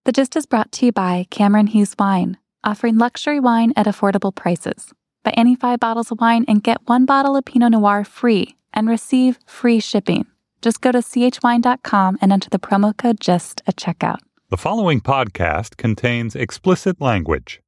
The Gist is brought to you by Cameron Hughes Wine, offering luxury wine at affordable prices. Buy any 5 bottles of wine and get 1 bottle of Pinot Noir free and receive free shipping. Just go to chwine.com and enter the promo code GIST at checkout. The following podcast contains explicit language.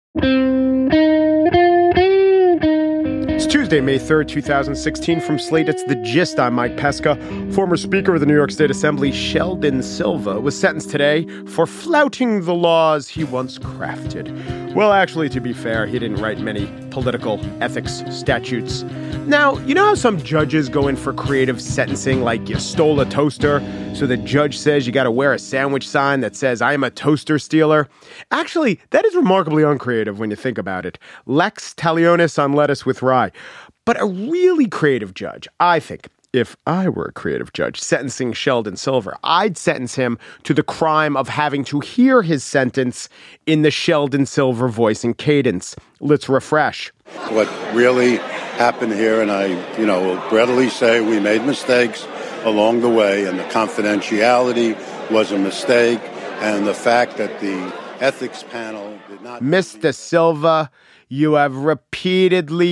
It's Tuesday, May 3rd, 2016. From Slate, it's The Gist. I'm Mike Pesca. Former Speaker of the New York State Assembly, Sheldon Silva, was sentenced today for flouting the laws he once crafted. Well, actually, to be fair, he didn't write many political ethics statutes. Now, you know how some judges go in for creative sentencing, like you stole a toaster, so the judge says you got to wear a sandwich sign that says, I am a toaster stealer? Actually, that is remarkably uncreative when you think about it. Lex talionis on lettuce with rye. But a really creative judge, I think, if I were a creative judge sentencing Sheldon Silva, I'd sentence him to the crime of having to hear his sentence in the Sheldon Silva voice and cadence. Let's refresh. What really happened here, and I, will readily say we made mistakes along the way, and the confidentiality was a mistake, and the fact that the ethics panel did not... Mr. Silva, you have repeatedly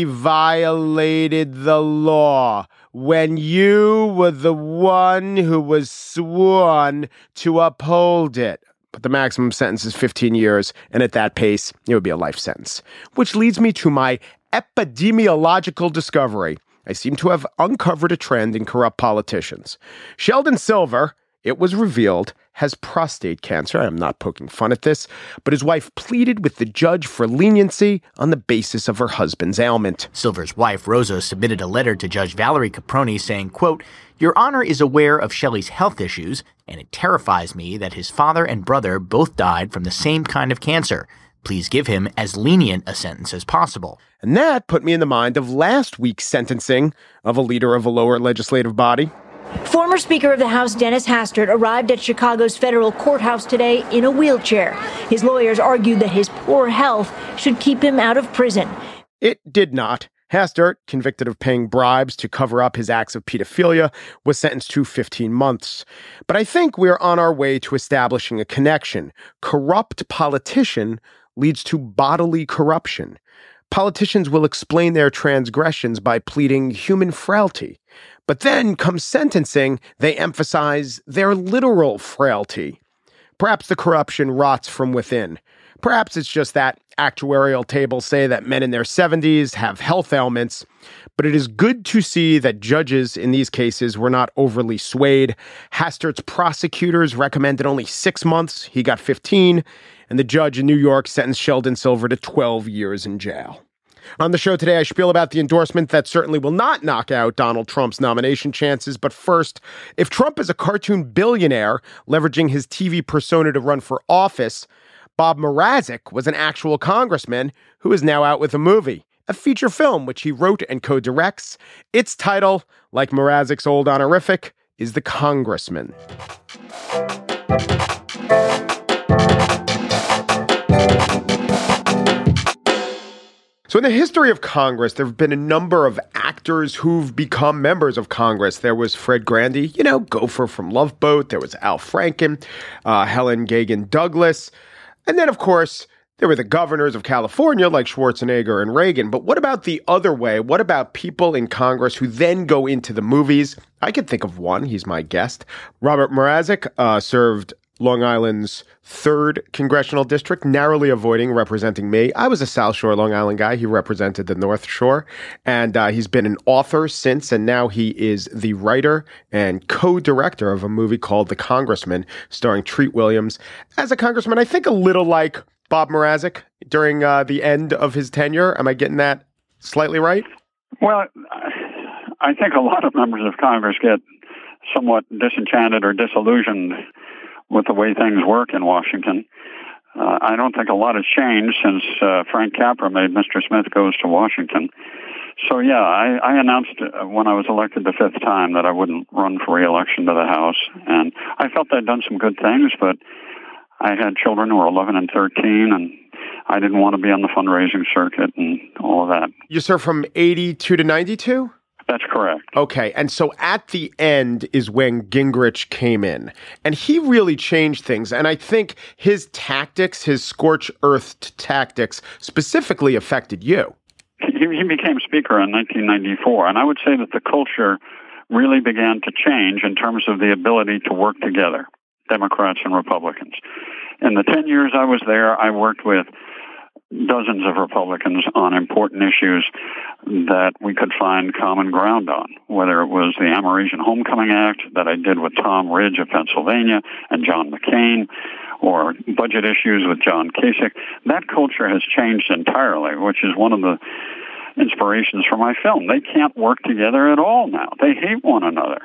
violated the law when you were the one who was sworn to uphold it. But the maximum sentence is 15 years, and at that pace, it would be a life sentence. Which leads me to my epidemiological discovery. I seem to have uncovered a trend in corrupt politicians. Sheldon Silva, it was revealed, has prostate cancer. I am not poking fun at this, but his wife pleaded with the judge for leniency on the basis of her husband's ailment. Silver's wife, Rosa, submitted a letter to Judge Valerie Caproni saying, quote, "Your Honor is aware of Shelley's health issues, and it terrifies me that his father and brother both died from the same kind of cancer. Please give him as lenient a sentence as possible." And that put me in the mind of last week's sentencing of a leader of a lower legislative body. Former Speaker of the House Dennis Hastert arrived at Chicago's federal courthouse today in a wheelchair. His lawyers argued that his poor health should keep him out of prison. It did not. Hastert, convicted of paying bribes to cover up his acts of pedophilia, was sentenced to 15 months. But I think we're on our way to establishing a connection. Corrupt politician leads to bodily corruption. Politicians will explain their transgressions by pleading human frailty. But then, come sentencing, they emphasize their literal frailty. Perhaps the corruption rots from within. Perhaps it's just that actuarial tables say that men in their 70s have health ailments. But it is good to see that judges in these cases were not overly swayed. Hastert's prosecutors recommended only 6 months. He got 15. And the judge in New York sentenced Sheldon Silva to 12 years in jail. On the show today, I spiel about the endorsement that certainly will not knock out Donald Trump's nomination chances. But first, if Trump is a cartoon billionaire leveraging his TV persona to run for office, Bob Mrazek was an actual congressman who is now out with a movie, a feature film which he wrote and co-directs. Its title, like Mrazek's old honorific, is The Congressman. So in the history of Congress, there have been a number of actors who've become members of Congress. There was Fred Grandy, Gopher from Love Boat. There was Al Franken, Helen Gagan Douglas. And then, of course, there were the governors of California like Schwarzenegger and Reagan. But what about the other way? What about people in Congress who then go into the movies? I could think of one. He's my guest. Robert Mrazek served Long Island's 3rd congressional district, narrowly avoiding representing me. I was a South Shore, Long Island guy. He represented the North Shore, and he's been an author since, and now he is the writer and co-director of a movie called The Congressman, starring Treat Williams. As a congressman, I think a little like Bob Mrazek during the end of his tenure. Am I getting that slightly right? Well, I think a lot of members of Congress get somewhat disenchanted or disillusioned with the way things work in Washington. I don't think a lot has changed since Frank Capra made Mr. Smith Goes to Washington. So, yeah, I announced when I was elected the 5th time that I wouldn't run for re-election to the House. And I felt I'd done some good things, but I had children who were 11 and 13, and I didn't want to be on the fundraising circuit and all of that. You served from 82 to 92? That's correct. Okay, and so at the end is when Gingrich came in, and he really changed things. And I think his tactics, his scorched earth tactics, specifically affected you. He became Speaker in 1994, and I would say that the culture really began to change in terms of the ability to work together, Democrats and Republicans. In the 10 years I was there, I worked with dozens of Republicans on important issues that we could find common ground on, whether it was the Amerasian Homecoming Act that I did with Tom Ridge of Pennsylvania and John McCain, or budget issues with John Kasich. That culture has changed entirely, which is one of the inspirations for my film. They can't work together at all now. They hate one another.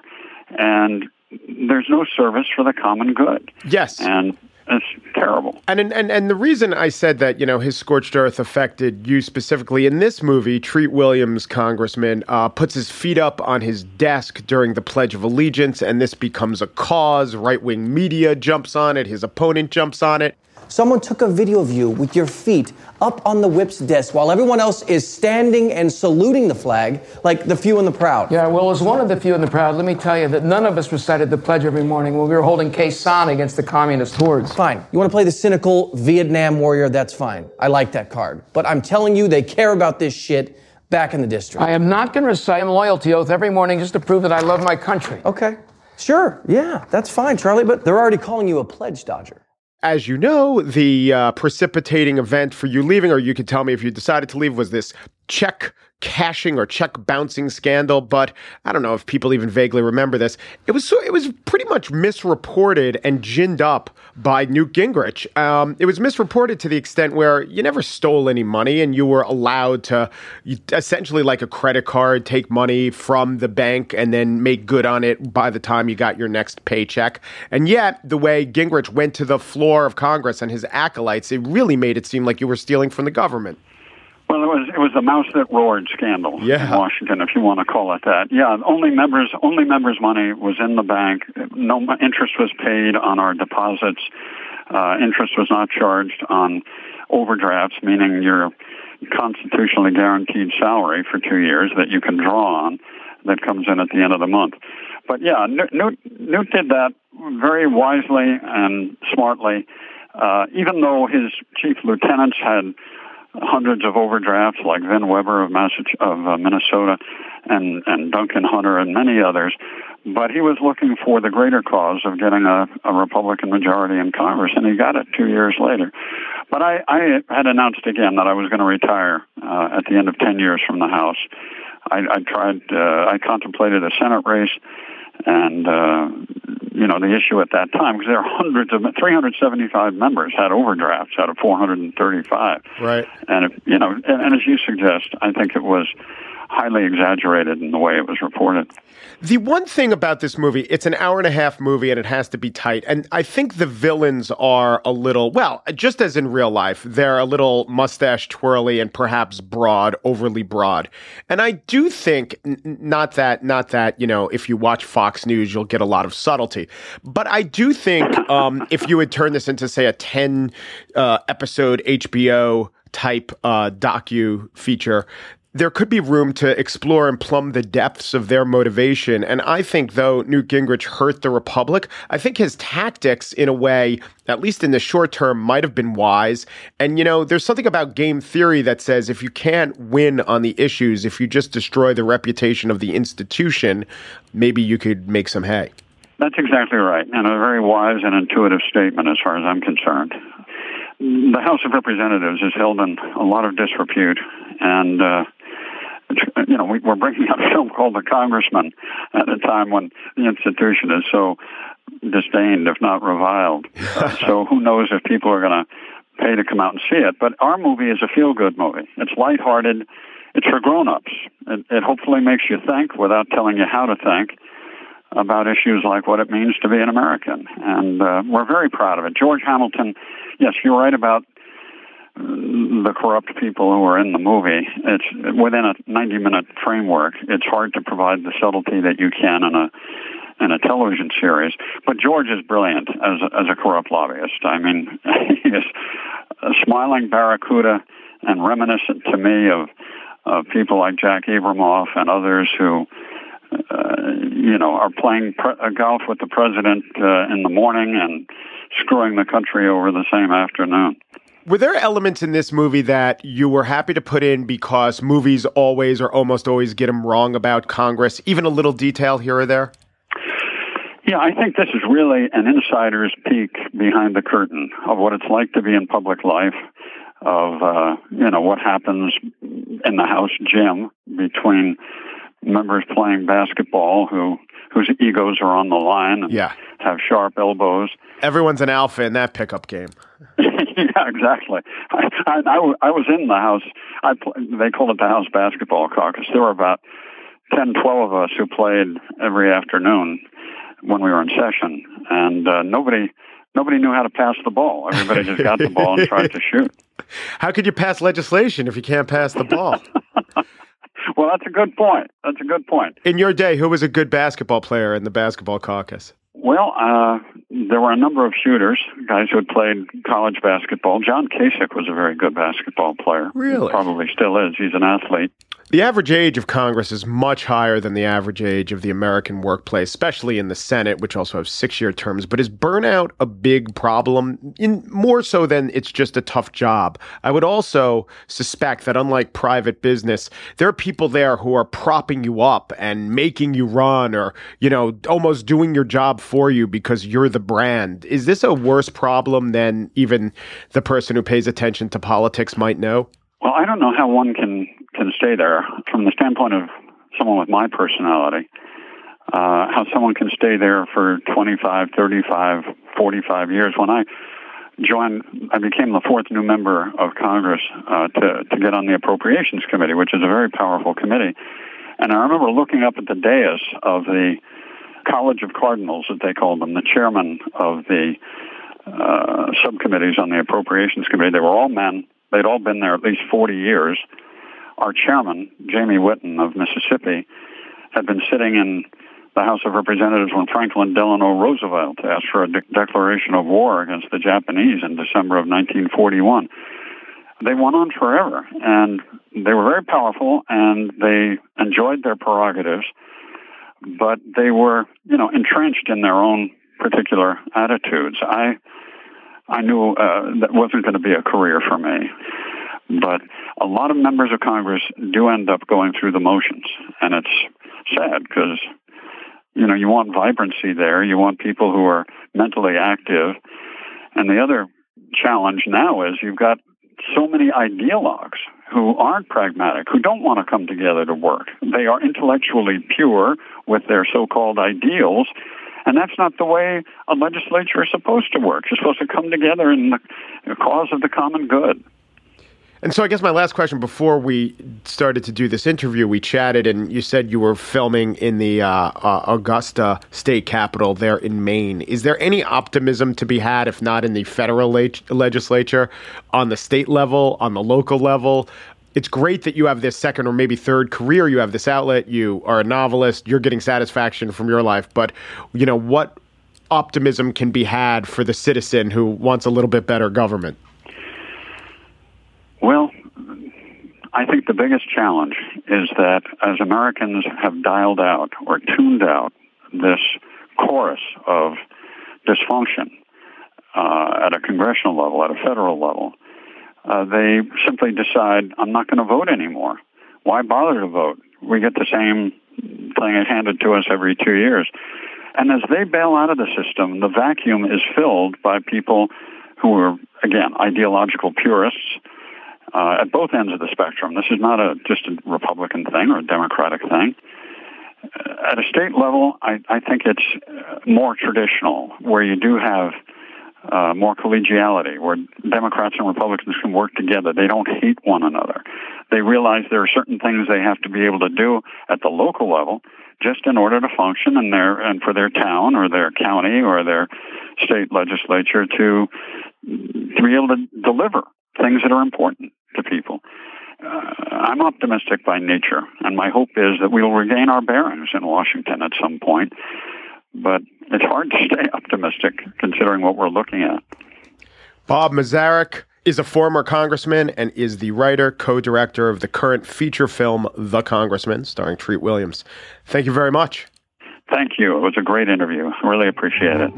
And there's no service for the common good. Yes. And it's terrible. And the reason I said that, his scorched earth affected you specifically in this movie, Treat Williams, Congressman, puts his feet up on his desk during the Pledge of Allegiance, and this becomes a cause. Right-wing media jumps on it. His opponent jumps on it. Someone took a video of you with your feet up on the whip's desk while everyone else is standing and saluting the flag like the few and the proud. Yeah, well, as one of the few and the proud, let me tell you that none of us recited the pledge every morning when we were holding Khe Sanh against the communist hordes. Fine. You want to play the cynical Vietnam warrior? That's fine. I like that card. But I'm telling you, they care about this shit back in the district. I am not going to recite a loyalty oath every morning just to prove that I love my country. Okay. Sure. Yeah, that's fine, Charlie, but they're already calling you a pledge dodger. As you know, the precipitating event for you leaving, or you could tell me if you decided to leave, was this check cashing or check bouncing scandal. But I don't know if people even vaguely remember this. It was pretty much misreported and ginned up by Newt Gingrich. It was misreported to the extent where you never stole any money and you were allowed to essentially, like a credit card, take money from the bank and then make good on it by the time you got your next paycheck. And yet the way Gingrich went to the floor of Congress and his acolytes, it really made it seem like you were stealing from the government. Well, it was the mouse that roared scandal in Washington, if you want to call it that. Yeah, only members' money was in the bank. No interest was paid on our deposits. Interest was not charged on overdrafts, meaning your constitutionally guaranteed salary for 2 years that you can draw on that comes in at the end of the month. But yeah, Newt did that very wisely and smartly, even though his chief lieutenants had hundreds of overdrafts, like Vin Weber of Minnesota and Duncan Hunter and many others. But he was looking for the greater cause of getting a Republican majority in Congress, and he got it 2 years later. But I had announced again that I was going to retire at the end of 10 years from the House. I contemplated a Senate race, and the issue at that time, because there are 375 members had overdrafts out of 435. Right. And and as you suggest, I think it was highly exaggerated in the way it was reported. The one thing about this movie, it's an hour-and-a-half movie and it has to be tight. And I think the villains are a little, well, just as in real life, they're a little mustache twirly and perhaps broad, overly broad. And I do think, not that, if you watch Fox News, you'll get a lot of subtlety. But I do think if you would turn this into, say, a 10-episode HBO type docu feature, there could be room to explore and plumb the depths of their motivation. And I think, though, Newt Gingrich hurt the Republic, I think his tactics, in a way, at least in the short term, might have been wise. And, there's something about game theory that says if you can't win on the issues, if you just destroy the reputation of the institution, maybe you could make some hay. That's exactly right, and a very wise and intuitive statement as far as I'm concerned. The House of Representatives is held in a lot of disrepute, and we're bringing out a film called The Congressman at a time when the institution is so disdained, if not reviled. So who knows if people are going to pay to come out and see it. But our movie is a feel-good movie. It's lighthearted. It's for grown-ups. It hopefully makes you think without telling you how to think about issues like what it means to be an American. And we're very proud of it. George Hamilton, yes, you're right about the corrupt people who are in the movie. It's within a 90-minute framework. It's hard to provide the subtlety that you can in a television series. But George is brilliant as a corrupt lobbyist. I mean, he is a smiling barracuda and reminiscent to me of people like Jack Abramoff and others who, are playing golf with the president in the morning and screwing the country over the same afternoon. Were there elements in this movie that you were happy to put in because movies always or almost always get them wrong about Congress, even a little detail here or there? Yeah, I think this is really an insider's peek behind the curtain of what it's like to be in public life, of, what happens in the House gym between members playing basketball whose egos are on the line and have sharp elbows. Everyone's an alpha in that pickup game. Yeah, exactly. I was in the House. They called it the House Basketball Caucus. There were about 10, 12 of us who played every afternoon when we were in session, and nobody knew how to pass the ball. Everybody just got the ball and tried to shoot. How could you pass legislation if you can't pass the ball? Well, that's a good point. In your day, who was a good basketball player in the basketball caucus? Well, there were a number of shooters, guys who had played college basketball. John Kasich was a very good basketball player. Really? He probably still is. He's an athlete. The average age of Congress is much higher than the average age of the American workplace, especially in the Senate, which also has 6-year terms. But is burnout a big problem, more so than it's just a tough job? I would also suspect that unlike private business, there are people there who are propping you up and making you run or, almost doing your job for you because you're the brand. Is this a worse problem than even the person who pays attention to politics might know? Well, I don't know how one can stay there from the standpoint of someone with my personality, how someone can stay there for 25, 35, 45 years. When I became the fourth new member of Congress to get on the Appropriations Committee, which is a very powerful committee. And I remember looking up at the dais of the College of Cardinals, as they called them, the chairman of the subcommittees on the Appropriations Committee. They were all men. They'd all been there at least 40 years. Our chairman, Jamie Whitten of Mississippi, had been sitting in the House of Representatives when Franklin Delano Roosevelt asked for a declaration of war against the Japanese in December of 1941. They went on forever, and they were very powerful, and they enjoyed their prerogatives, but they were, entrenched in their own particular attitudes. I knew that wasn't going to be a career for me. But a lot of members of Congress do end up going through the motions, and it's sad because, you want vibrancy there. You want people who are mentally active. And the other challenge now is you've got so many ideologues who aren't pragmatic, who don't want to come together to work. They are intellectually pure with their so-called ideals, and that's not the way a legislature is supposed to work. You're supposed to come together in the cause of the common good. And so I guess my last question before we started to do this interview, we chatted and you said you were filming in the Augusta state capitol there in Maine. Is there any optimism to be had, if not in the federal legislature, on the state level, on the local level? It's great that you have this second or maybe third career. You have this outlet. You are a novelist. You're getting satisfaction from your life. But, what optimism can be had for the citizen who wants a little bit better government? Well, I think the biggest challenge is that as Americans have dialed out or tuned out this chorus of dysfunction at a congressional level, at a federal level, they simply decide, I'm not going to vote anymore. Why bother to vote? We get the same thing handed to us every 2 years. And as they bail out of the system, the vacuum is filled by people who are, again, ideological purists, at both ends of the spectrum. This is not just a Republican thing or a Democratic thing. At a state level, I think it's more traditional, where you do have more collegiality, where Democrats and Republicans can work together. They don't hate one another. They realize there are certain things they have to be able to do at the local level just in order to function and for their town or their county or their state legislature to be able to deliver things that are important to people. I'm optimistic by nature, and my hope is that we will regain our bearings in Washington at some point. But it's hard to stay optimistic considering what we're looking at. Bob Maziarek, is a former congressman and is the writer, co-director of the current feature film, The Congressman, starring Treat Williams. Thank you very much. Thank you. It was a great interview. Really appreciate it.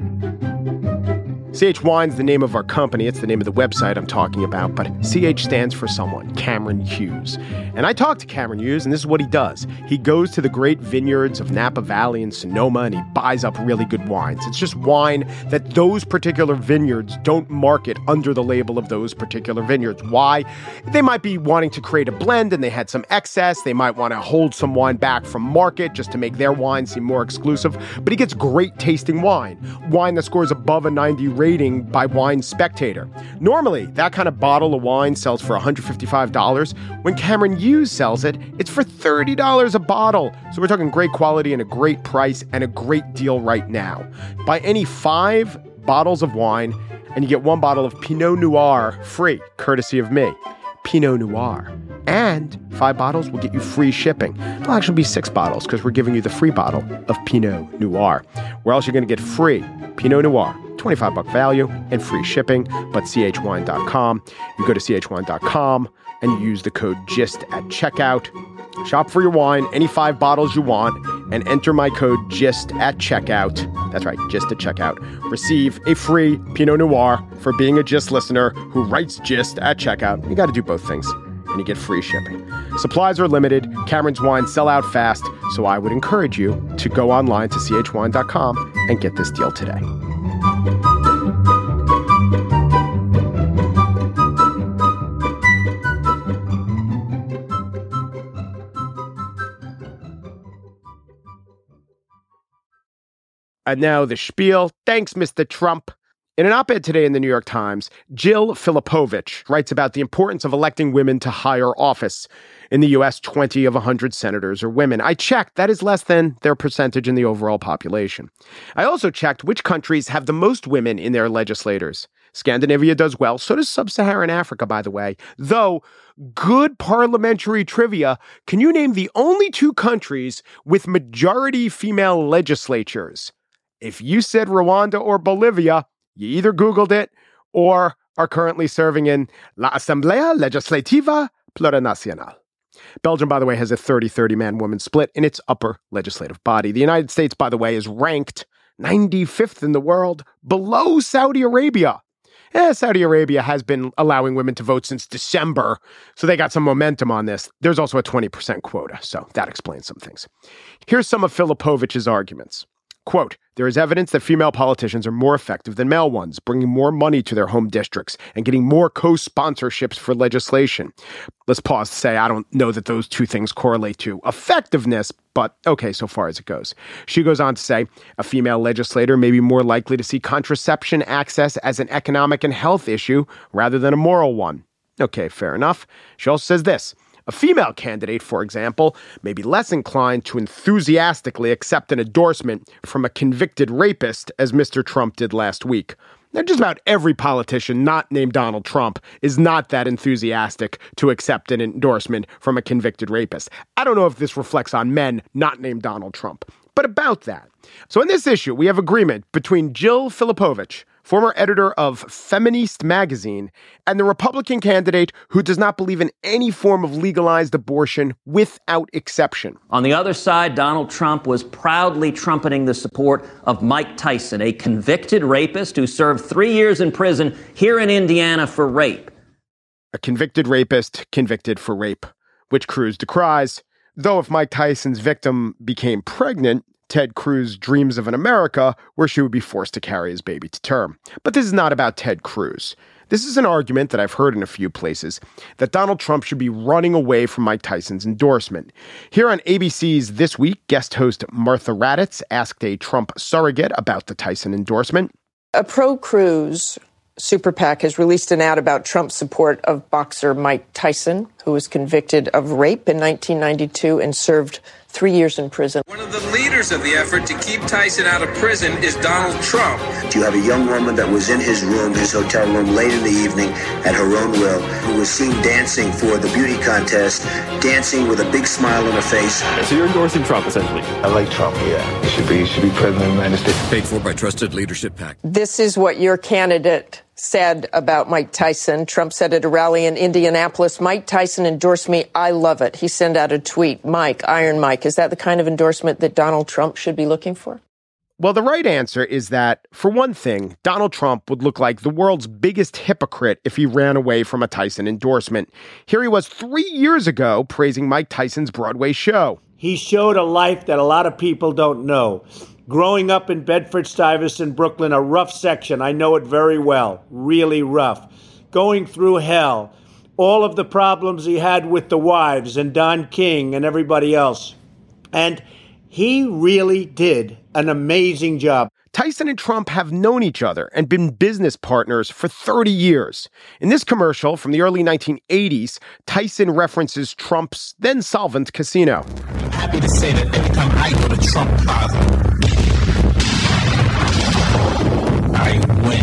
CH Wine's the name of our company. It's the name of the website I'm talking about, but CH stands for someone, Cameron Hughes. And I talked to Cameron Hughes, and this is what he does. He goes to the great vineyards of Napa Valley and Sonoma, and he buys up really good wines. It's just wine that those particular vineyards don't market under the label of those particular vineyards. Why? They might be wanting to create a blend, and they had some excess. They might want to hold some wine back from market just to make their wine seem more exclusive. But he gets great tasting wine that scores above a 90 rating by Wine Spectator. Normally, that kind of bottle of wine sells for $155. When Cameron Hughes sells it, it's for $30 a bottle. So we're talking great quality and a great price and a great deal right now. Buy any 5 bottles of wine and you get 1 bottle of Pinot Noir free, courtesy of me. Pinot Noir. And 5 bottles will get you free shipping. It'll actually be 6 bottles because we're giving you the free bottle of Pinot Noir. Where else you're going to get free Pinot Noir, $25 value and free shipping, but chwine.com. You go to chwine.com and you use the code GIST at checkout. Shop for your wine, any 5 bottles you want, and enter my code GIST at checkout. That's right, GIST at checkout. Receive a free Pinot Noir for being a GIST listener who writes GIST at checkout. You got to do both things, and you get free shipping. Supplies are limited. Cameron's wines sell out fast, so I would encourage you to go online to chwine.com and get this deal today. And now the spiel. Thanks, Mr. Trump. In an op-ed today in the New York Times, Jill Filipovich writes about the importance of electing women to higher office. In the U.S., 20 of 100 senators are women. I checked. That is less than their percentage in the overall population. I also checked which countries have the most women in their legislators. Scandinavia does well. So does Sub-Saharan Africa, by the way. Though, good parliamentary trivia, can you name the only 2 countries with majority female legislatures? If you said Rwanda or Bolivia, you either Googled it or are currently serving in La Asamblea Legislativa Plurinacional. Belgium, by the way, has a 30-30 man-woman split in its upper legislative body. The United States, by the way, is ranked 95th in the world, below Saudi Arabia. Saudi Arabia has been allowing women to vote since December, so they got some momentum on this. There's also a 20% quota, so that explains some things. Here's some of Filipovich's arguments. Quote, there is evidence that female politicians are more effective than male ones, bringing more money to their home districts and getting more co-sponsorships for legislation. Let's pause to say I don't know that those 2 things correlate to effectiveness, but okay, so far as it goes. She goes on to say a female legislator may be more likely to see contraception access as an economic and health issue rather than a moral one. Okay, fair enough. She also says this. A female candidate, for example, may be less inclined to enthusiastically accept an endorsement from a convicted rapist, as Mr. Trump did last week. Now, just about every politician not named Donald Trump is not that enthusiastic to accept an endorsement from a convicted rapist. I don't know if this reflects on men not named Donald Trump, but about that. So in this issue, we have agreement between Jill Filipovich, former editor of Feminist magazine, and the Republican candidate who does not believe in any form of legalized abortion without exception. On the other side, Donald Trump was proudly trumpeting the support of Mike Tyson, a convicted rapist who served 3 years in prison here in Indiana for rape. A convicted rapist convicted for rape, which Cruz decries. Though if Mike Tyson's victim became pregnant, Ted Cruz dreams of an America where she would be forced to carry his baby to term. But this is not about Ted Cruz. This is an argument that I've heard in a few places that Donald Trump should be running away from Mike Tyson's endorsement. Here on ABC's This Week, guest host Martha Raddatz asked a Trump surrogate about the Tyson endorsement. A pro-Cruz super PAC has released an ad about Trump's support of boxer Mike Tyson, who was convicted of rape in 1992 and served 3 years in prison. One of the leaders of the effort to keep Tyson out of prison is Donald Trump. You have a young woman that was in his room, his hotel room, late in the evening at her own will, who was seen dancing for the beauty contest, dancing with a big smile on her face. So you're endorsing Trump, essentially? I like Trump, yeah. He should be president of the United States. Paid for by Trusted Leadership PAC. This is what your candidate sad about Mike Tyson. Trump said at a rally in Indianapolis, Mike Tyson endorsed me. I love it. He sent out a tweet, Mike, Iron Mike. Is that the kind of endorsement that Donald Trump should be looking for? Well, the right answer is that, for one thing, Donald Trump would look like the world's biggest hypocrite if he ran away from a Tyson endorsement. Here he was 3 years ago praising Mike Tyson's Broadway show. He showed a life that a lot of people don't know. Growing up in Bedford-Stuyvesant, Brooklyn, a rough section. I know it very well. Really rough. Going through hell. All of the problems he had with the wives and Don King and everybody else. And he really did an amazing job. Tyson and Trump have known each other and been business partners for 30 years. In this commercial from the early 1980s, Tyson references Trump's then solvent casino. I'm happy to say that every time I go to Trump Plaza, I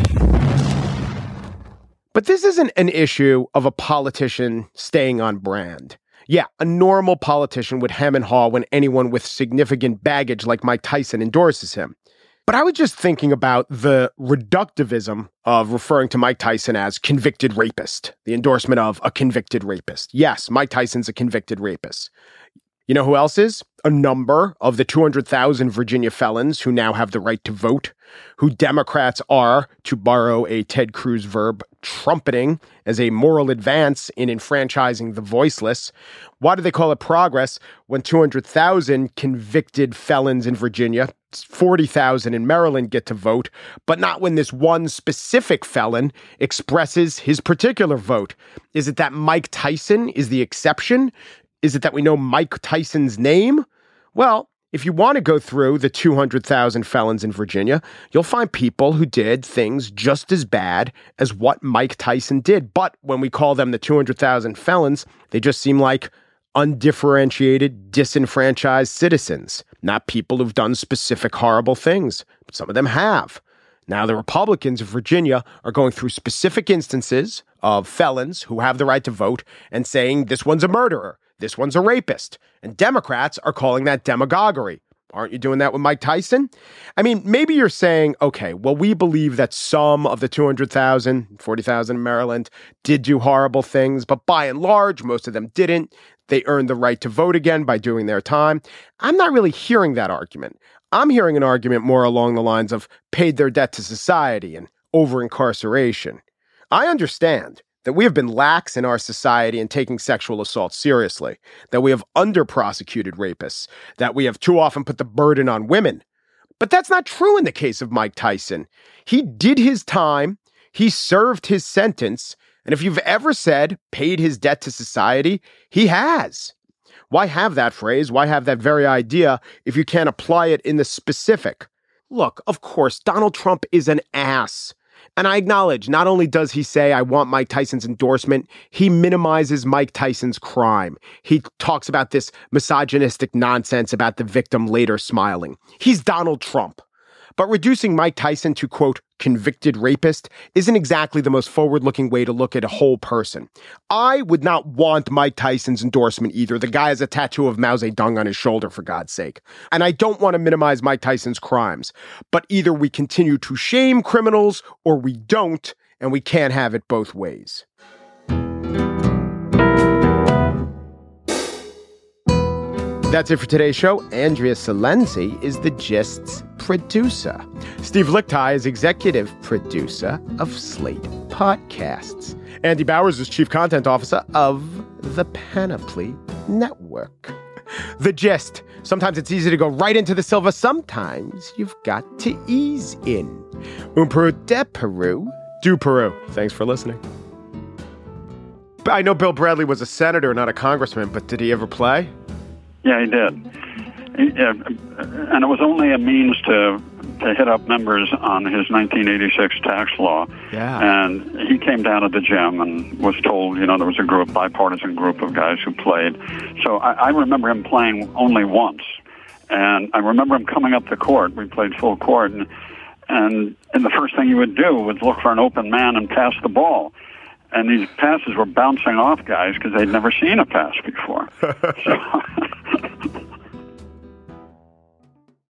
win. But this isn't an issue of a politician staying on brand. Yeah, a normal politician would hem and haw when anyone with significant baggage like Mike Tyson endorses him. But I was just thinking about the reductivism of referring to Mike Tyson as convicted rapist, the endorsement of a convicted rapist. Yes, Mike Tyson's a convicted rapist. You know who else is? A number of the 200,000 Virginia felons who now have the right to vote, who Democrats are, to borrow a Ted Cruz verb, trumpeting as a moral advance in enfranchising the voiceless. Why do they call it progress when 200,000 convicted felons in Virginia, 40,000 in Maryland get to vote, but not when this one specific felon expresses his particular vote? Is it that Mike Tyson is the exception? Is it that we know Mike Tyson's name? Well, if you want to go through the 200,000 felons in Virginia, you'll find people who did things just as bad as what Mike Tyson did. But when we call them the 200,000 felons, they just seem like undifferentiated, disenfranchised citizens, not people who've done specific horrible things. But some of them have. Now, the Republicans of Virginia are going through specific instances of felons who have the right to vote and saying this one's a murderer. This one's a rapist. And Democrats are calling that demagoguery. Aren't you doing that with Mike Tyson? I mean, maybe you're saying, okay, well, we believe that some of the 200,000, 40,000 in Maryland did do horrible things, but by and large, most of them didn't. They earned the right to vote again by doing their time. I'm not really hearing that argument. I'm hearing an argument more along the lines of paid their debt to society and over-incarceration. I understand that we have been lax in our society in taking sexual assault seriously, that we have under-prosecuted rapists, that we have too often put the burden on women. But that's not true in the case of Mike Tyson. He did his time, he served his sentence, and if you've ever said paid his debt to society, he has. Why have that phrase? Why have that very idea if you can't apply it in the specific? Look, of course, Donald Trump is an ass. And I acknowledge, not only does he say, I want Mike Tyson's endorsement, he minimizes Mike Tyson's crime. He talks about this misogynistic nonsense about the victim later smiling. He's Donald Trump. But reducing Mike Tyson to, quote, convicted rapist isn't exactly the most forward-looking way to look at a whole person. I would not want Mike Tyson's endorsement either. The guy has a tattoo of Mao Zedong on his shoulder, for God's sake. And I don't want to minimize Mike Tyson's crimes. But either we continue to shame criminals or we don't, and we can't have it both ways. That's it for today's show. Andrea Silenzi is the Gist's producer. Steve Lichtai is executive producer of Slate Podcasts. Andy Bowers is chief content officer of the Panoply Network. The Gist. Sometimes it's easy to go right into the silver. Sometimes you've got to ease in. Un Peru de Peru. Du Peru. Thanks for listening. I know Bill Bradley was a senator, not a congressman, but did he ever play? Yeah, he did. And it was only a means to hit up members on his 1986 tax law. Yeah. And he came down to the gym and was told, there was a bipartisan group of guys who played. So I remember him playing only once. And I remember him coming up the court. We played full court. And the first thing he would do was look for an open man and pass the ball. And these passes were bouncing off guys because they'd never seen a pass before. So